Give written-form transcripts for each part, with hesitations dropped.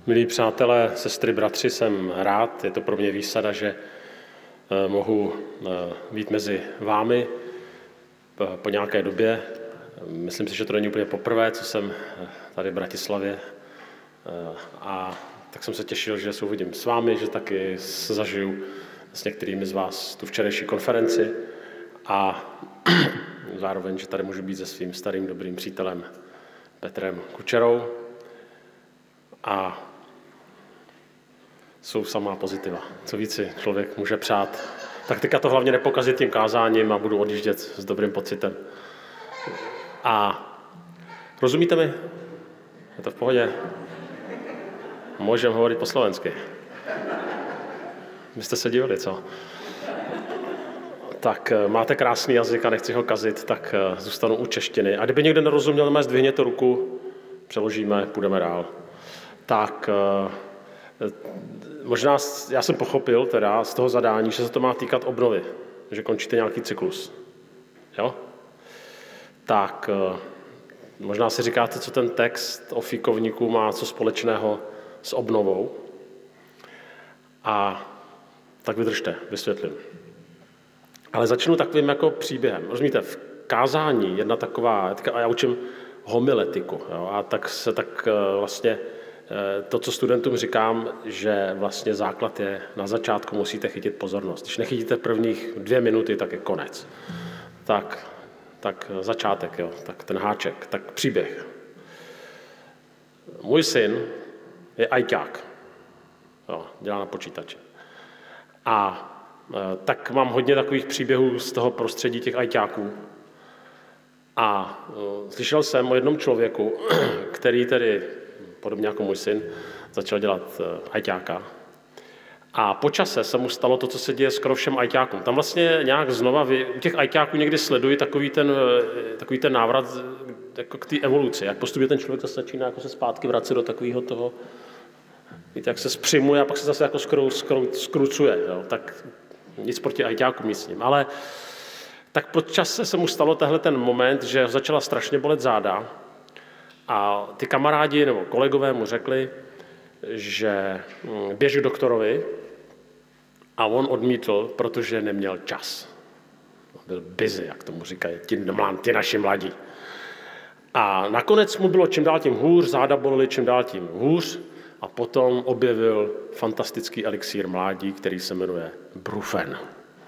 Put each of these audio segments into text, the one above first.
Milí přátelé, sestry, bratři, jsem rád. Je to pro mě výsada, že mohu být mezi vámi po nějaké době. Myslím si, že to není úplně poprvé, co jsem tady v Bratislavě. A tak jsem se těšil, že se uvidím s vámi, že taky zažiju s některými z vás tu včerejší konferenci a zároveň, že tady můžu být se svým starým dobrým přítelem Petrem Kučerou. A jsou samá pozitiva. Co víc si člověk může přát. Tak teďka to hlavně nepokazit tím kázáním a budu odjíždět s dobrým pocitem. A rozumíte mi? Je to v pohodě? Můžeme hovorit po slovensky. Vy jste se divili, co? Tak máte krásný jazyk a nechci ho kazit, tak zůstanu u češtiny. A kdyby někdo nerozuměl, zdvihněte ruku, přeložíme, půjdeme dál. Tak možná já jsem pochopil teda z toho zadání, že se to má týkat obnovy, že končíte nějaký cyklus. Jo? Tak možná si říkáte, co ten text o fíkovníku má co společného s obnovou. A tak vydržte, vysvětlím. Ale začnu takovým jako příběhem. Rozumíte, v kázání jedna taková, a já učím homiletiku, jo? A tak vlastně to, co studentům říkám, že vlastně základ je, na začátku musíte chytit pozornost. Když nechytíte prvních 2 minuty, tak je konec. Tak začátek, jo, tak ten háček, tak příběh. Můj syn je ajťák, jo, dělá na počítači. A tak mám hodně takových příběhů z toho prostředí těch ajťáků. A slyšel jsem o jednom člověku, který tedy podobně jako můj syn, začal dělat ajťáka. A po čase se mu stalo to, co se děje skoro všem ajťákům. Tam vlastně nějak znova, u těch ajťáků někdy sleduji takový ten návrat jako k té evoluci. Jak postupně ten člověk zase začíná jako se zpátky vracet do takového toho, víte, jak se zpřimuje a pak se zase jako skrucuje. Jo? Tak nic proti ajťákům, nic s ním. Ale tak po čase se mu stalo tehle ten moment, že začala strašně bolet záda. A ty kamarádi nebo kolegové mu řekli, že běž k doktorovi a on odmítl, protože neměl čas. Byl busy, jak tomu říkají, ti naši mladí. A nakonec mu bylo čím dál tím hůř, záda bolely čím dál tím hůř a potom objevil fantastický elixír mládí, který se jmenuje Brufen.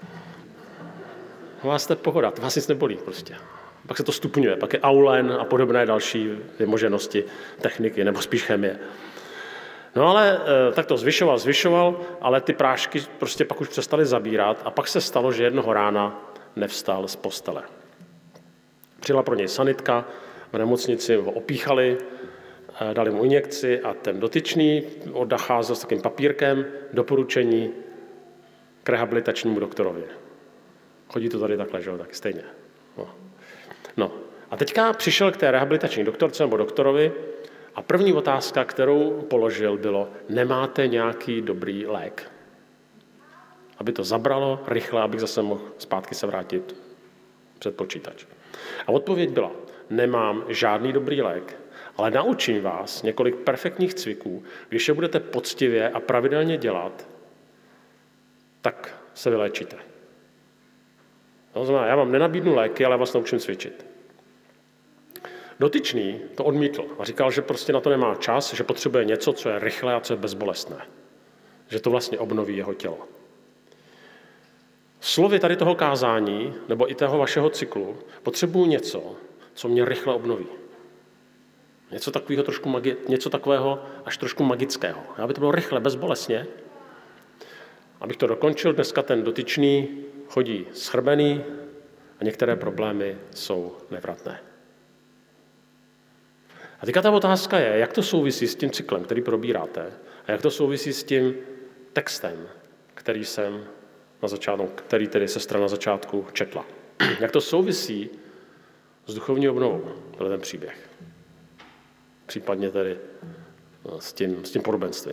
Vás to je pohoda, vás nic nebolí prostě. Pak se to stupňuje, pak je aulen a podobné další vymoženosti, techniky, nebo spíš chemie. No ale tak to zvyšoval, ale ty prášky prostě pak už přestaly zabírat a pak se stalo, že jednoho rána nevstal z postele. Přijela pro něj sanitka, v nemocnici ho opíchali, dali mu injekci a ten dotyčný odcházel s takým papírkem doporučení k rehabilitačnímu doktorovi. Chodí to tady takhle, že jo, tak stejně. No a teďka přišel k té rehabilitační doktorce nebo doktorovi a první otázka, kterou položil, bylo, nemáte nějaký dobrý lék? Aby to zabralo rychle, abych zase mohl zpátky se vrátit před počítač. A odpověď byla, nemám žádný dobrý lék, ale naučím vás několik perfektních cviků, když je budete poctivě a pravidelně dělat, tak se vyléčíte. To znamená, já vám nenabídnu léky, ale vás naučím cvičit. Dotyčný to odmítl a říkal, že prostě na to nemá čas, že potřebuje něco, co je rychlé a co je bezbolestné. Že to vlastně obnoví jeho tělo. Slovy tady toho kázání, nebo i toho vašeho cyklu, potřebuju něco, co mě rychle obnoví. Něco takového až trošku magického. Aby to bylo rychle, bezbolestně. Abych to dokončil, dneska ten dotyčný chodí schrbený a některé problémy jsou nevratné. A teďka ta otázka je, jak to souvisí s tím cyklem, který probíráte, a jak to souvisí s tím textem, který tedy sestra na začátku četla. Jak to souvisí s duchovní obnovou, ten příběh. Případně tedy s tím podobenstvím.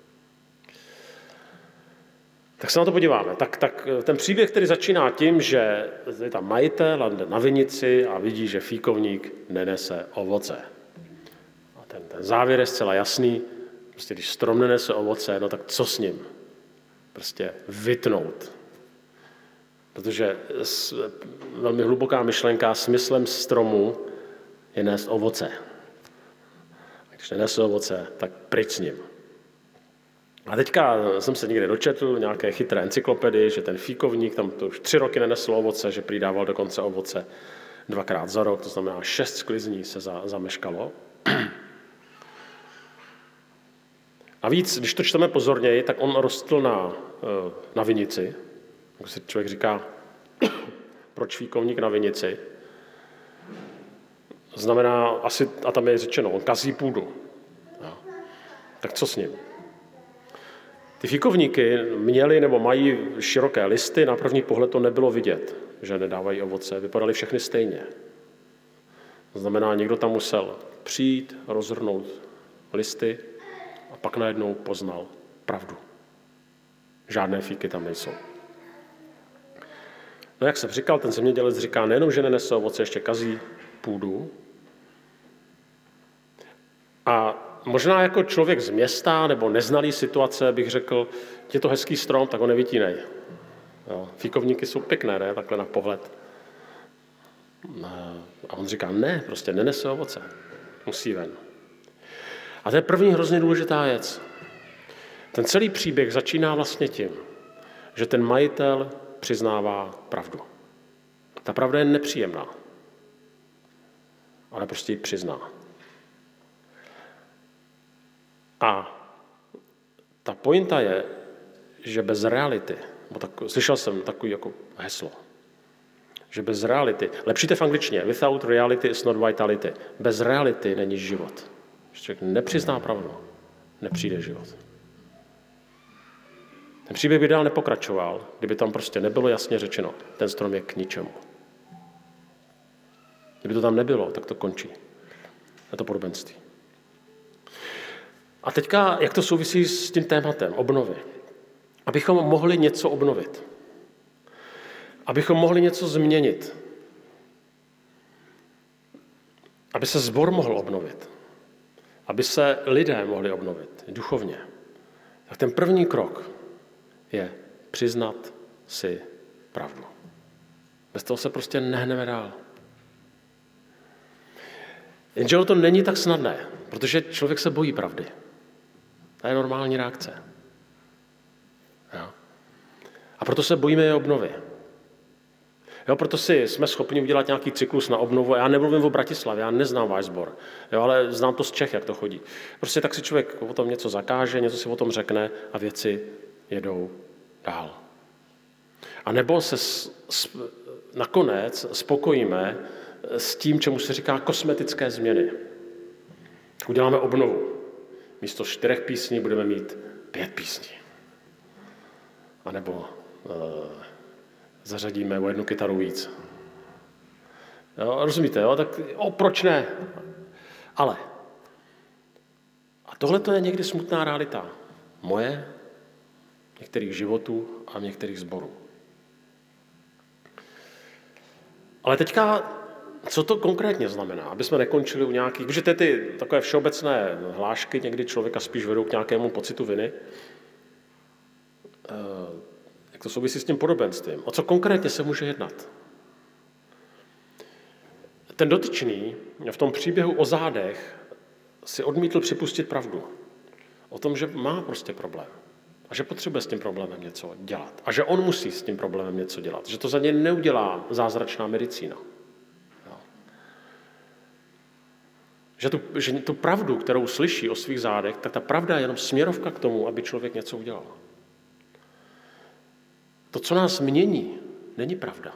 Tak se na to podíváme. Tak ten příběh, který začíná tím, že je tam majitel, jde na vinici a vidí, že fíkovník nenese ovoce. A ten závěr je zcela jasný, Prostě když strom nenese ovoce, no tak co s ním? Prostě vytnout. Protože velmi hluboká myšlenka, smyslem stromu je nést ovoce. A když nenese ovoce, tak pryč s ním. A teďka jsem se někde dočetl nějaké chytré encyklopedii, že ten fíkovník tam to už 3 roky nenesl ovoce, že přidával dokonce ovoce 2krát za rok, to znamená 6 sklizní se zameškalo. A víc, když to čteme pozorněji, tak on rostl na vinici. Jak si člověk říká, proč fíkovník na vinici? Znamená asi, a tam je řečeno, on kazí půdu. No. Tak co s ním? Ty fíkovníky měly nebo mají široké listy, na první pohled to nebylo vidět, že nedávají ovoce, vypadaly všechny stejně. To znamená, někdo tam musel přijít, rozhrnout listy a pak najednou poznal pravdu. Žádné fíky tam nejsou. No jak jsem říkal, ten zemědělec říká, nejenom, že nenese ovoce, ještě kazí půdu. A možná jako člověk z města nebo neznalý situace bych řekl, je to hezký strom, tak ho nevytínej. Jo, fíkovníky jsou pěkné, ne? Takhle na pohled. A on říká, ne, prostě nenese ovoce. Musí ven. A to je první hrozně důležitá věc. Ten celý příběh začíná vlastně tím, že ten majitel přiznává pravdu. Ta pravda je nepříjemná, ale prostě ji přizná. A ta pointa je, že bez reality, slyšel jsem takový jako heslo, že bez reality, lepší v angličtině, without reality is not vitality. Bez reality není život. Když člověk nepřizná pravdu, nepřijde život. Ten příběh by dál nepokračoval, kdyby tam prostě nebylo jasně řečeno, ten strom je k ničemu. Kdyby to tam nebylo, tak to končí. Je to podobenství. A teďka, jak to souvisí s tím tématem obnovy? Abychom mohli něco obnovit. Abychom mohli něco změnit. Aby se sbor mohl obnovit. Aby se lidé mohli obnovit duchovně. Tak ten první krok je přiznat si pravdu. Bez toho se prostě nehneme dál. Jenže to není tak snadné, protože člověk se bojí pravdy. To je normální reakce. Jo. A proto se bojíme je obnovy. Jo, proto jsme schopni udělat nějaký cyklus na obnovu. Já nemluvím o Bratislavě, já neznám váš sbor, jo, ale znám to z Čech, jak to chodí. Prostě tak si člověk o tom něco zakáže, něco si o tom řekne a věci jedou dál. A nebo se nakonec spokojíme s tím, čemu se říká kosmetické změny. Uděláme obnovu. Místo 4 písní budeme mít 5 písní. A nebo zařadíme o 1 kytaru víc. Jo, rozumíte, jo? Tak proč ne? Ale. A tohle to je někdy smutná realita. Moje, některých životů a některých sborů. Ale teďka, co to konkrétně znamená? Aby jsme nekončili u nějakých, protože ty takové všeobecné hlášky někdy člověka spíš vedou k nějakému pocitu viny. Jak to souvisí s tím podobenstvím? O co konkrétně se může jednat? Ten dotyčný v tom příběhu o zádech si odmítl připustit pravdu. O tom, že má prostě problém. A že potřebuje s tím problémem něco dělat. A že on musí s tím problémem něco dělat. Že to za něj neudělá zázračná medicína. Jo. Že tu pravdu, kterou slyší o svých zádech, tak ta pravda je jenom směrovka k tomu, aby člověk něco udělal. To, co nás mění, není pravda.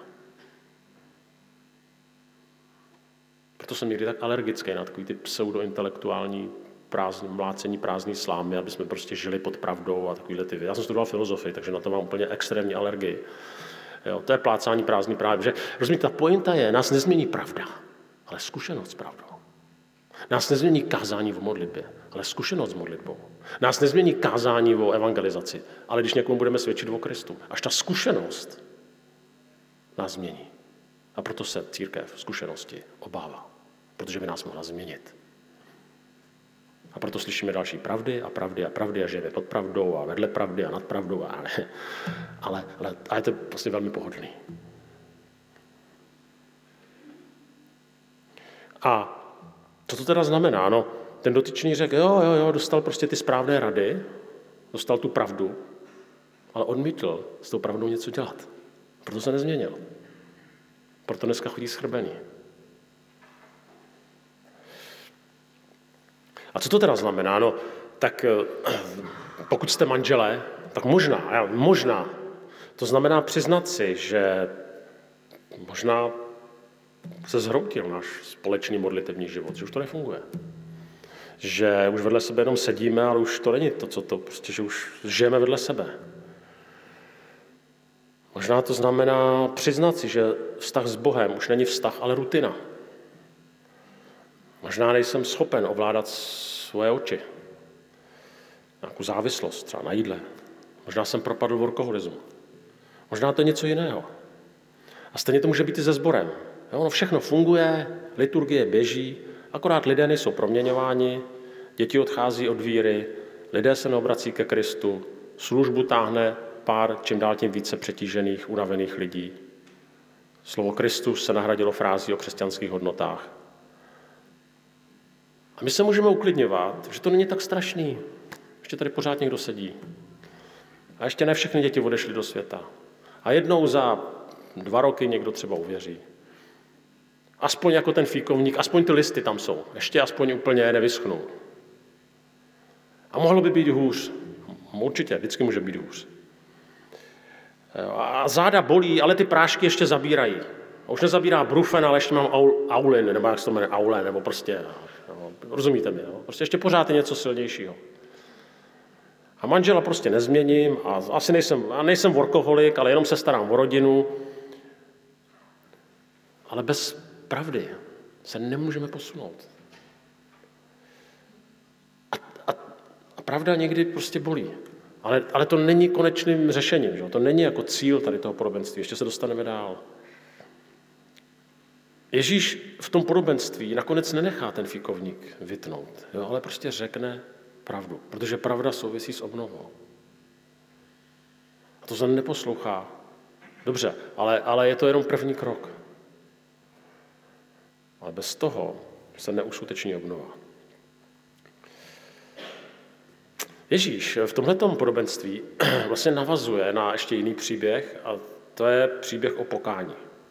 Proto jsem někdy tak alergický na takový ty pseudointelektuální mlácení prázdný slámy, aby jsme prostě žili pod pravdou a takovýhle ty věci. Já jsem studoval filozofii, takže na to mám úplně extrémní alergii. Jo, to je plácání prázdný právě. Že, rozumíte, ta pointa je, nás nezmění pravda, ale zkušenost s pravdou. Nás nezmění kázání o modlitbě, ale zkušenost s modlitbou. Nás nezmění kázání o evangelizaci, ale když někomu budeme svědčit o Kristu. Až ta zkušenost nás změní. A proto se církev zkušenosti obává, protože by nás mohla změnit. A proto slyšíme další pravdy a pravdy a pravdy a žijeme pod pravdou a vedle pravdy a nad pravdou. Ale je to vlastně velmi pohodlný. A co to teda znamená? No, ten dotyčný řekl, jo, dostal prostě ty správné rady, dostal tu pravdu, ale odmítl s tou pravdou něco dělat. Proto se nezměnil. Proto dneska chodí schrbený. A co to teda znamená? No, tak pokud jste manželé, tak možná, to znamená přiznat si, že možná se zhroutil náš společný modlitevní život, že už to nefunguje. Že už vedle sebe jenom sedíme, ale už to není to, co to, prostě, že už žijeme vedle sebe. Možná to znamená přiznat si, že vztah s Bohem už není vztah, ale rutina. Možná nejsem schopen ovládat svoje oči. Nějakou závislost, třeba na jídle. Možná jsem propadl workoholismu. Možná to je něco jiného. A stejně to může být i se sborem. Ono všechno funguje, liturgie běží, akorát lidé nejsou proměňováni, děti odchází od víry, lidé se neobrací ke Kristu, službu táhne pár čím dál tím více přetížených, unavených lidí. Slovo Kristus se nahradilo frází o křesťanských hodnotách. A my se můžeme uklidňovat, že to není tak strašný. Ještě tady pořád někdo sedí. A ještě ne všechny děti odešly do světa. A jednou za 2 roky někdo třeba uvěří. Aspoň jako ten fíkovník, aspoň ty listy tam jsou. Ještě aspoň úplně nevyschnou. A mohlo by být hůř. Určitě, vždycky může být hůř. A záda bolí, ale ty prášky ještě zabírají. A už nezabírá brufen, ale ještě mám aulin, nebo jak se to jmenuje, aule, nebo prostě, no, rozumíte mi, jo? Prostě ještě pořád je něco silnějšího. A manžela prostě nezměním a asi nejsem workoholik, ale jenom se starám o rodinu. Ale bez pravdy se nemůžeme posunout. A pravda někdy prostě bolí. Ale to není konečným řešením. Že? To není jako cíl tady toho podobenství. Ještě se dostaneme dál. Ježíš v tom podobenství nakonec nenechá ten fíkovník vytnout, jo? Ale prostě řekne pravdu. Protože pravda souvisí s obnovou. A to se neposlouchá. Dobře, ale je to jenom první krok. Ale bez toho se neuskuteční obnova. Ježíš v tomhletom podobenství vlastně navazuje na ještě jiný příběh a to je příběh o pokání.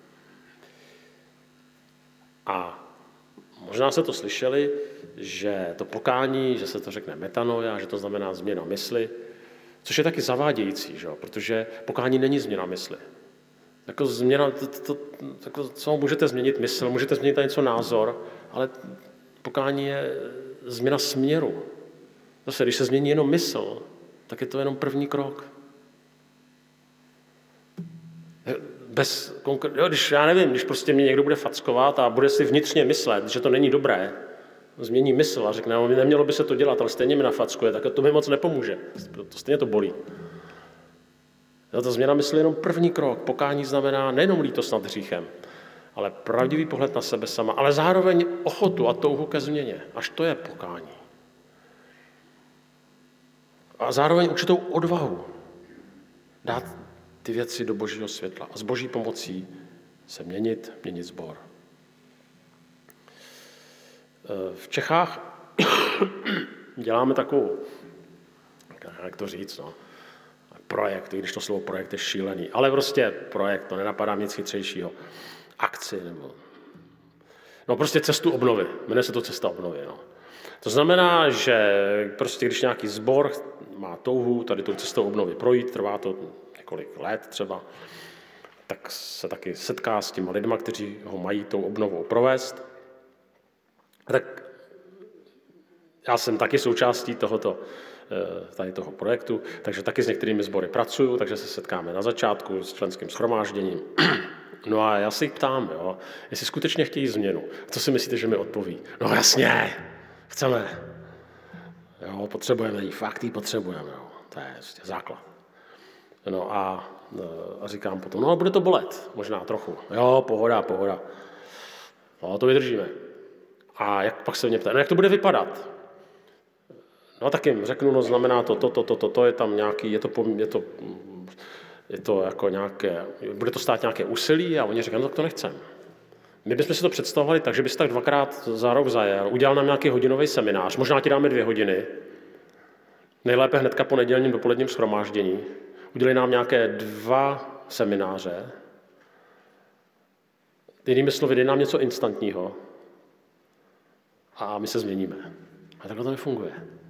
A možná se to slyšeli, že to pokání, že se to řekne metanoia, že to znamená změna mysli, což je taky zavádějící, že? Protože pokání není změna mysli. Jako změna, co můžete změnit mysl, můžete změnit něco názor, ale pokání je změna směru. Zase, když se změní jenom mysl, tak je to jenom první krok. Když prostě mě někdo bude fackovat a bude si vnitřně myslet, že to není dobré, změní mysl a řekne, no, nemělo by se to dělat, ale stejně mi nafackuje, tak to mi moc nepomůže. To stejně to bolí. Ta změna mysli je jenom první krok. Pokání znamená nejenom lítost nad hříchem, ale pravdivý pohled na sebe sama, ale zároveň ochotu a touhu ke změně. Až to je pokání. A zároveň určitou odvahu dát ty věci do božího světla a s boží pomocí se měnit sbor. V Čechách děláme takovou, jak to říct, projekt, i když to slovo projekt je šílený, ale prostě projekt, to nenapadá nic chytřejšího. Akci nebo... No prostě cestu obnovy, jmenuje se to cesta obnovy, no. To znamená, že prostě když nějaký sbor má touhu tady tou cestou obnovy projít, trvá to několik let třeba, tak se taky setká s těma lidma, kteří ho mají tou obnovou provést. Tak já jsem taky součástí tady toho projektu, takže taky s některými sbory pracuju, takže se setkáme na začátku s členským shromážděním. No a já se jich ptám, jo, jestli skutečně chtějí změnu. Co si myslíte, že mi odpoví? No jasně, chceme. Jo, potřebujeme jí, fakt jí potřebujeme. Jo. To je základ. No a říkám potom, no bude to bolet, možná trochu. Jo, pohoda. No, to vydržíme. A jak pak se mě ptá, no jak to bude vypadat? No tak jim řeknu, no znamená to je tam nějaký, je to jako nějaké, bude to stát nějaké úsilí a oni říkají, no tak to nechcem. My bychom si to představovali tak, že bys tak 2krát za rok zajel, udělal nám nějaký hodinový seminář, možná ti dáme 2 hodiny, nejlépe hnedka po nedělním dopoledním shromáždění, udělali nám nějaké 2 semináře, jinými slovy, dej nám něco instantního a my se změníme. A takhle to nefunguje.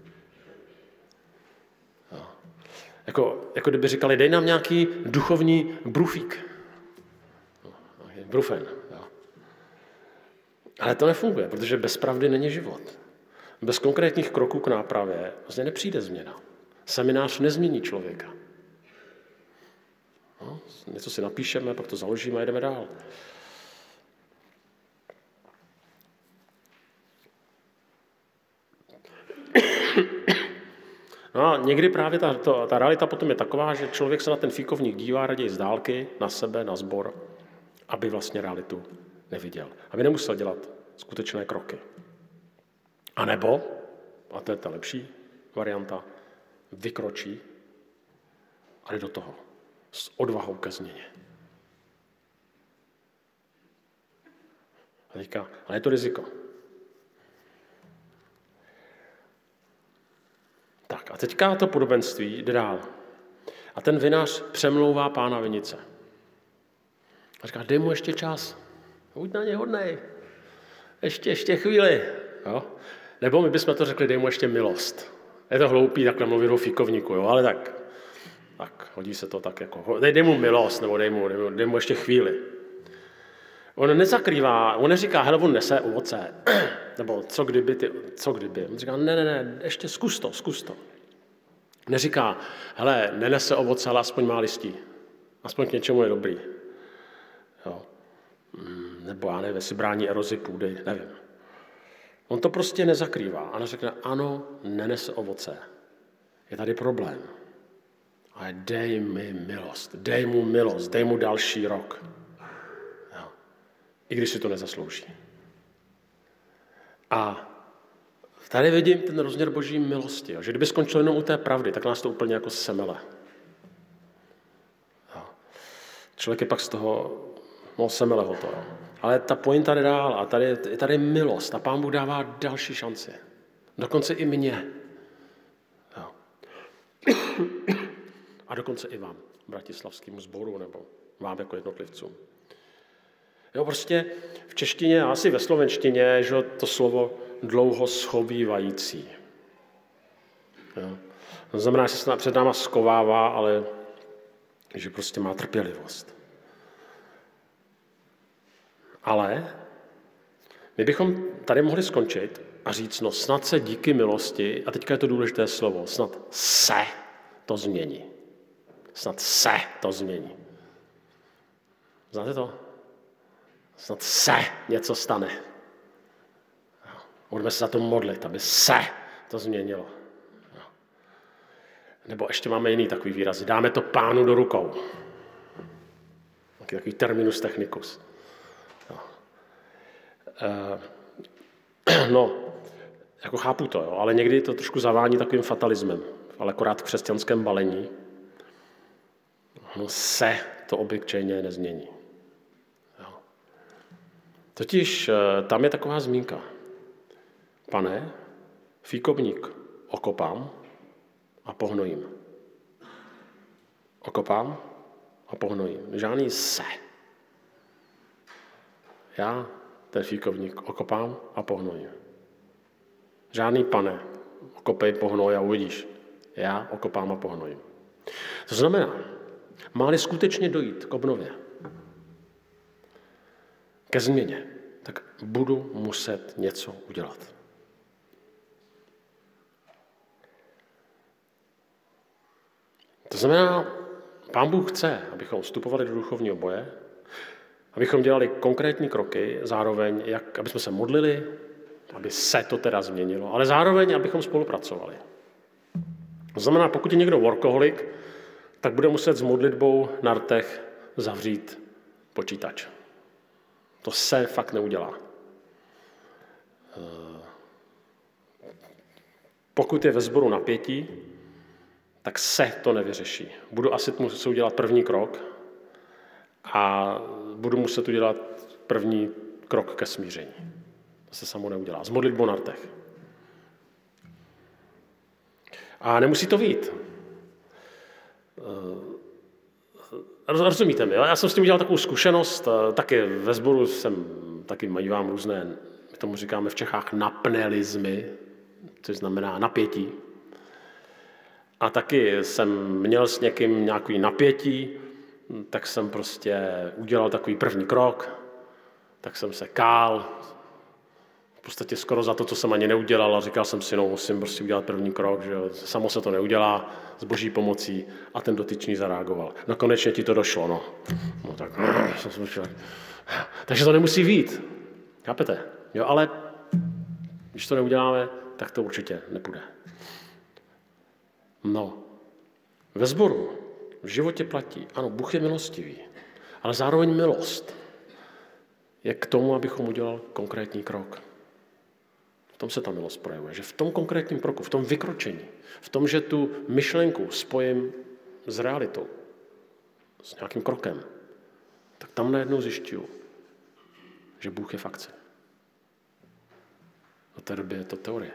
Jo. Jako kdyby říkali, dej nám nějaký duchovní brufík. Brufen. Jo. Ale to nefunguje, protože bez pravdy není život. Bez konkrétních kroků k nápravě vlastně nepřijde změna. Seminář nezmění člověka. No, něco si napíšeme, pak to založíme a jdeme dál. No a někdy právě ta realita potom je taková, že člověk se na ten fíkovník dívá raději z dálky, na sebe, na sbor, aby vlastně realitu neviděl. Aby nemusel dělat skutečné kroky. A nebo, a to je ta lepší varianta, vykročí a jde do toho s odvahou ke změně. A říká, ale je to riziko. Tak a teďka to podobenství jde dál. A ten vinař přemlouvá pána vinice. A říká, dej mu ještě čas. Buď na něj hodnej. Ještě chvíli. Jo? Nebo my bychom to řekli, dej mu ještě milost. Je to hloupý takhle mluvit o fíkovníku, jo? Ale tak hodí se to tak jako, dej mu milost, nebo dej mu ještě chvíli. On nezakrývá, on neříká, hele, on nese ovoce, nebo co kdyby. On říká, ne, ještě zkus to. Neříká, hele, nenese ovoce, ale aspoň má listí. Aspoň k něčemu je dobrý. Jo. Nebo já nevím, jestli brání erozi půdy, nevím. On to prostě nezakrývá a řekne, ano, nenese ovoce. Je tady problém. Ale dej mi milost, dej mu další rok. Jo. I když si to nezaslouží. A tady vidím ten rozměr boží milosti, jo. Že kdyby skončil jenom u té pravdy, tak nás to úplně jako semele. Jo. Člověk je pak z toho semele hotovo. Ale ta pointa jde dál a je tady milost a Pán Bůh dává další šanci. Dokonce i mně. Jo. A dokonce i vám, bratislavskému sboru, nebo vám jako jednotlivcům. Jo, prostě v češtině a asi ve slovenštině, že to slovo dlouho schovývající. Jo. To znamená, že se před náma skovává, ale že prostě má trpělivost. Ale my bychom tady mohli skončit a říct, no snad se díky milosti, a teďka je to důležité slovo, snad se to změní. Snad se to změní. Znáte to? Snad se něco stane. Budeme se za to modlit, aby se to změnilo. Nebo ještě máme jiný takový výraz. Dáme to Pánu do rukou. Takový terminus technicus. No, jako chápu to, jo, ale někdy to trošku zavání takovým fatalismem, ale akorát v křesťanském balení. No se to obyčejně nezmění. Jo. Totiž tam je taková zmínka. Pane, fíkovník okopám a pohnojím. Okopám a pohnojím. Žádný se. Já ten fíkovník okopám a pohnojím. Žádný pane, okopej, pohnoj a uvidíš. Já okopám a pohnojím. To znamená, má-li skutečně dojít k obnově, ke změně, tak budu muset něco udělat. To znamená, Pán Bůh chce, abychom vstupovali do duchovního boje, abychom dělali konkrétní kroky, zároveň, aby jsme se modlili, aby se to teda změnilo, ale zároveň, abychom spolupracovali. To znamená, pokud je někdo workoholik, tak bude muset s modlitbou na rtech zavřít počítač. To se fakt neudělá. Pokud je ve sboru napětí, tak se to nevyřeší. Budu asi muset udělat první krok a budu muset udělat první krok ke smíření. To se samo neudělá. Z modlitbou na rtech. A nemusí to vyjít. Rozumíte mi? Já jsem s tím udělal takovou zkušenost, taky ve sboru taky mývám různé, my tomu říkáme v Čechách napnelizmy, což znamená napětí. A taky jsem měl s někým nějaký napětí, tak jsem prostě udělal takový první krok, tak jsem se kál, v podstatě skoro za to, co jsem ani neudělal, a říkal jsem si, no musím prostě udělat první krok, že samo se to neudělá, s boží pomocí, a ten dotyčný zareagoval. No konečně ti to došlo, no. No tak, takže to nemusí vyjít, chápete? Jo, ale když to neuděláme, tak to určitě nepůjde. No, ve sboru v životě platí, ano, Bůh je milostivý, ale zároveň milost je k tomu, abychom udělal konkrétní krok. V tom se ta milost projevuje, že v tom konkrétním kroku, v tom vykročení, v tom, že tu myšlenku spojím s realitou, s nějakým krokem, tak tam najednou zjišťuju, že Bůh je v akci. Do té doby je to teorie.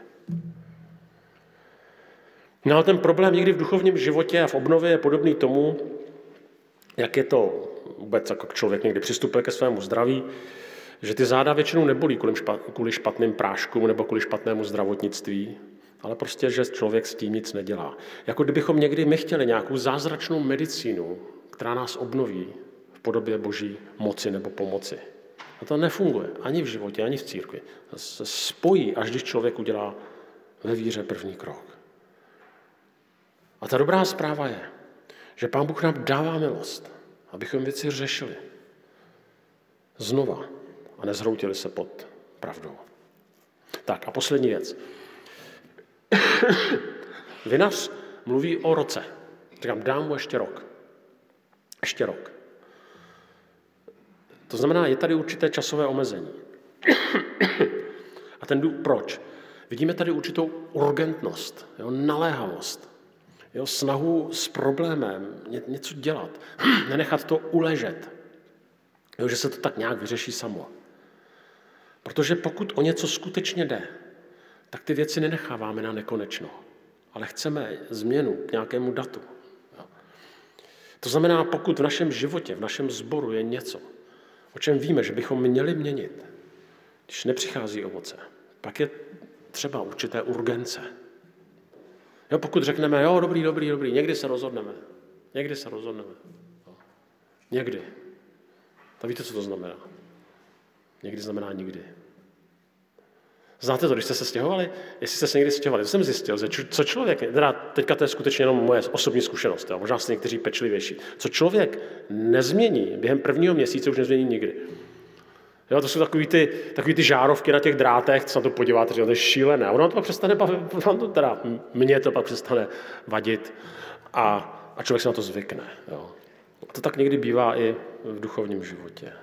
No ale ten problém někdy v duchovním životě a v obnově je podobný tomu, jak je to vůbec, jako člověk někdy přistupuje ke svému zdraví, že ty záda většinou nebolí kvůli špatným práškům nebo kvůli špatnému zdravotnictví, ale prostě, že člověk s tím nic nedělá. Jako kdybychom někdy my chtěli nějakou zázračnou medicínu, která nás obnoví v podobě boží moci nebo pomoci. A to nefunguje ani v životě, ani v církvi. To se spojí, až když člověk udělá ve víře první krok. A ta dobrá zpráva je, že Pán Bůh nám dává milost, abychom věci řešili znova a nezhroutili se pod pravdou. Tak a poslední věc. Vinař mluví o roce. Říkám, dám mu ještě rok. Ještě rok. To znamená, je tady určité časové omezení. A proč? Vidíme tady určitou urgentnost, naléhavost, snahu s problémem něco dělat, nenechat to uležet, že se to tak nějak vyřeší samo. Protože pokud o něco skutečně jde, tak ty věci nenecháváme na nekonečno, ale chceme změnu k nějakému datu. To znamená, pokud v našem životě, v našem sboru je něco, o čem víme, že bychom měli měnit, když nepřichází ovoce, pak je třeba určité urgence. Pokud řekneme, dobrý, někdy se rozhodneme. Někdy. Tak víte, co to znamená? Někdy znamená nikdy. Znáte to, když jste se stěhovali? Jestli jste se někdy stěhovali, to jsem zjistil, že co člověk, teďka to je skutečně jenom moje osobní zkušenost, možná jste někteří pečlivější, co člověk nezmění během prvního měsíce, už nezmění nikdy. To jsou takový ty žárovky na těch drátech, co na to podíváte, že to je šílené. A ono to pak přestane mně to pak přestane vadit a člověk se na to zvykne. Jo. A to tak někdy bývá i v duchovním životě.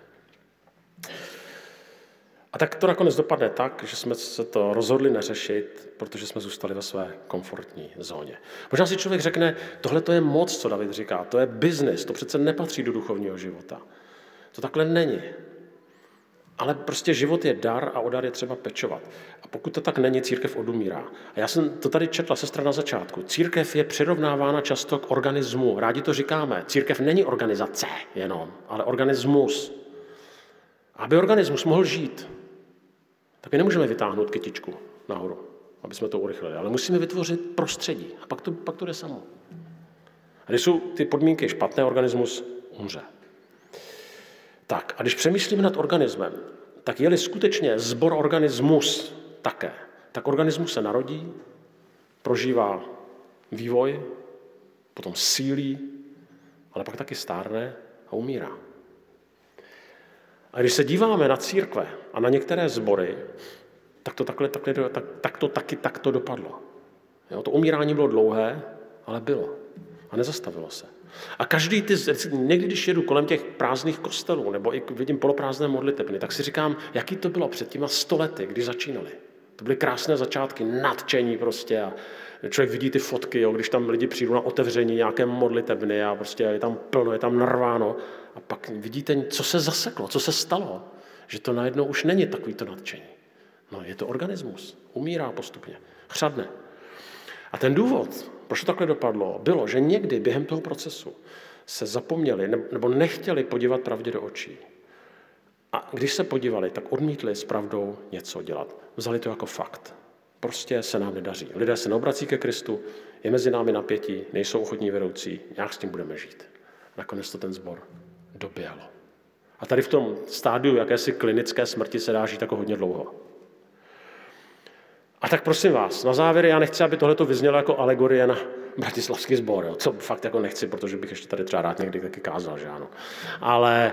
A tak to nakonec dopadne tak, že jsme se to rozhodli neřešit, protože jsme zůstali ve své komfortní zóně. Možná si člověk řekne, tohle to je moc, co David říká, to je biznis, to přece nepatří do duchovního života. To takhle není. Ale prostě život je dar a o dar je třeba pečovat. A pokud to tak není, církev odumírá. A já jsem to tady četla, sestra na začátku. Církev je přirovnávána často k organismu. Rádi to říkáme. Církev není organizace jenom, ale organismus. Aby organismus mohl žít, tak my nemůžeme vytáhnout kytičku nahoru, aby jsme to urychlili, ale musíme vytvořit prostředí. A pak to jde samo. A když jsou ty podmínky špatné, organismus umře. Tak, a když přemýšlíme nad organismem, tak je-li skutečně sbor organismus také, tak organismus se narodí, prožívá vývoj, potom sílí, ale pak taky stárne a umírá. A když se díváme na církve a na některé sbory, tak to taky takto dopadlo. To umírání bylo dlouhé, ale bylo. A nezastavilo se. A někdy, když jedu kolem těch prázdných kostelů, nebo i vidím poloprázdné modlitebny, tak si říkám, jaký to bylo před těma 100 lety, když začínali. To byly krásné začátky, nadšení prostě a člověk vidí ty fotky, jo, když tam lidi přijdou na otevření nějaké modlitebny a prostě je tam plno, je tam narváno a pak vidíte, co se zaseklo, co se stalo, že to najednou už není takovýto nadšení. No, je to organismus, umírá postupně, chřadne. A ten důvod, proč to takhle dopadlo, bylo, že někdy během toho procesu se zapomněli nebo nechtěli podívat pravdě do očí. A když se podívali, tak odmítli s pravdou něco dělat. Vzali to jako fakt. Prostě se nám nedaří. Lidé se neobrací ke Kristu, je mezi námi napětí, nejsou ochotní vedoucí, nějak s tím budeme žít. Nakonec to ten sbor doběhlo. A tady v tom stádiu jakési klinické smrti se dá žít jako hodně dlouho. A tak prosím vás, na závěr já nechci, aby tohleto vyznělo jako alegorie na bratislavský sbor, jo, co fakt jako nechci, protože bych ještě tady třeba rád někdy taky kázal, že ano. Ale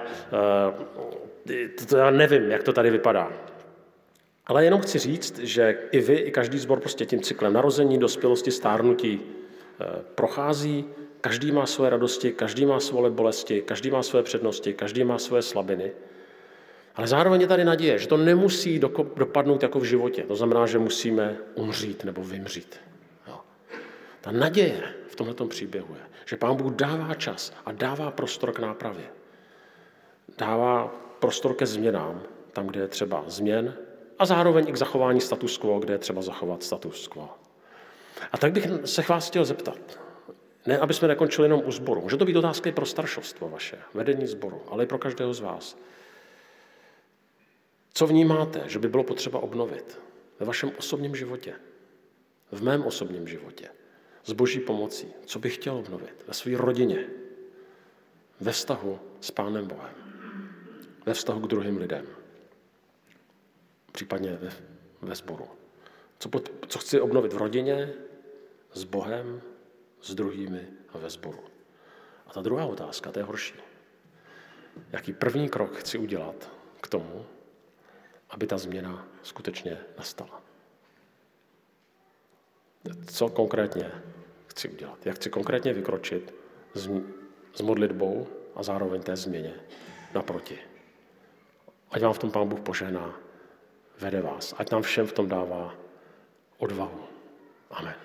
to já nevím, jak to tady vypadá. Ale jenom chci říct, že i vy, i každý sbor prostě tím cyklem narození, dospělosti, stárnutí prochází, každý má svoje radosti, každý má svoje bolesti, každý má svoje přednosti, každý má svoje slabiny. Ale zároveň je tady naděje, že to nemusí dopadnout jako v životě. To znamená, že musíme umřít nebo vymřít. Jo. Ta naděje v tomto příběhu je, že Pán Bůh dává čas a dává prostor k nápravě. Dává prostor ke změnám, tam, kde je třeba změn, a zároveň i k zachování status quo, kde je třeba zachovat status quo. A tak bych se vás chtěl zeptat, ne, aby jsme nekončili jenom u sboru. Může to být otázka i pro staršovstvo vaše, vedení sboru, ale i pro každého z vás. Co vnímáte, že by bylo potřeba obnovit ve vašem osobním životě, v mém osobním životě, s Boží pomocí? Co bych chtěl obnovit ve své rodině, ve vztahu s Pánem Bohem, ve vztahu k druhým lidem, případně ve sboru? Co chci obnovit v rodině, s Bohem, s druhými a ve sboru? A ta druhá otázka, to je horší. Jaký první krok chci udělat k tomu, aby ta změna skutečně nastala? Co konkrétně chci udělat? Jak chci konkrétně vykročit s modlitbou a zároveň té změně naproti? Ať vám v tom Pán Bůh požehná, vede vás. Ať nám všem v tom dává odvahu. Amen.